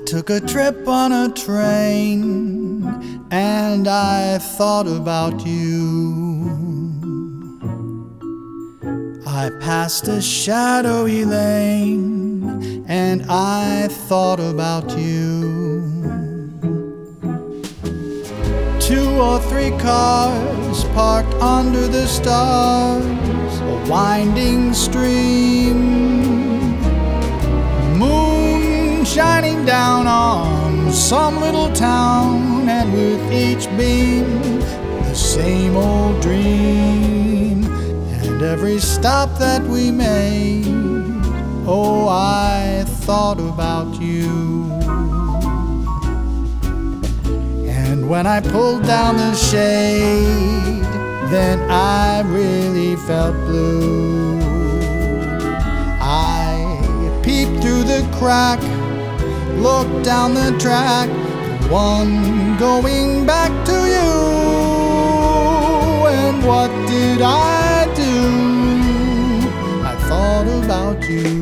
took a trip on a train and I thought about you. I passed a shadowy lane and I thought about you. 2 or 3 cars parked under the stars, a winding stream, moon shining down on some little town, and with each beam the same old dream. And every stop that we made, oh, I thought about you. And when I pulled down the shade, then I really felt blue. I peeped through the crack, looked down the track, the one going back to you. And what did I do? I thought about you.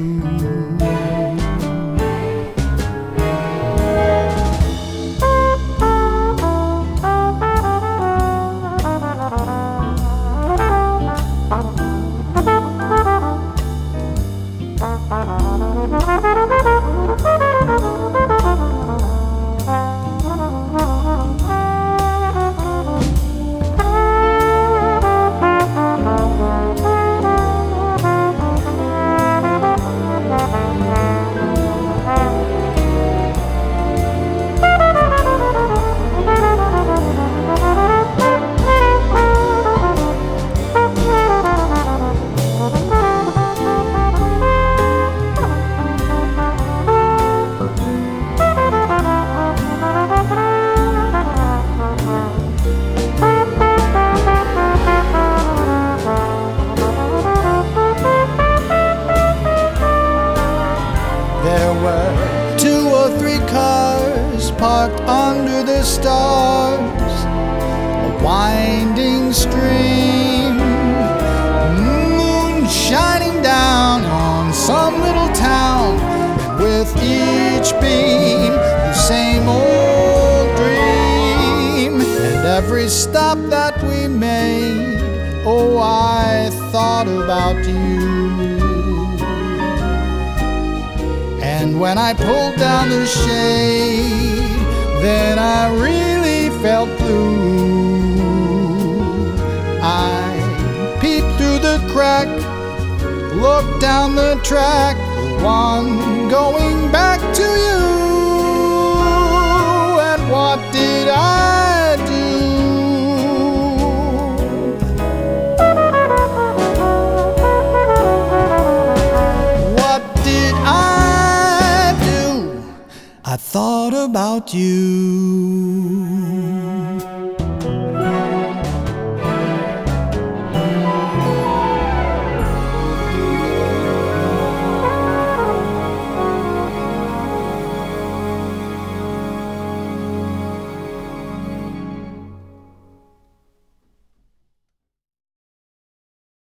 There were 2 or 3 cars parked under the stars, a winding stream, moon shining down on some little town, and with each beam the same old dream. And every stop that we made, oh, I thought about you. And when I pulled down the shade, then I really felt blue. I peeped through the crack, looked down the track, the one going back to you. And what did I do? I thought about you.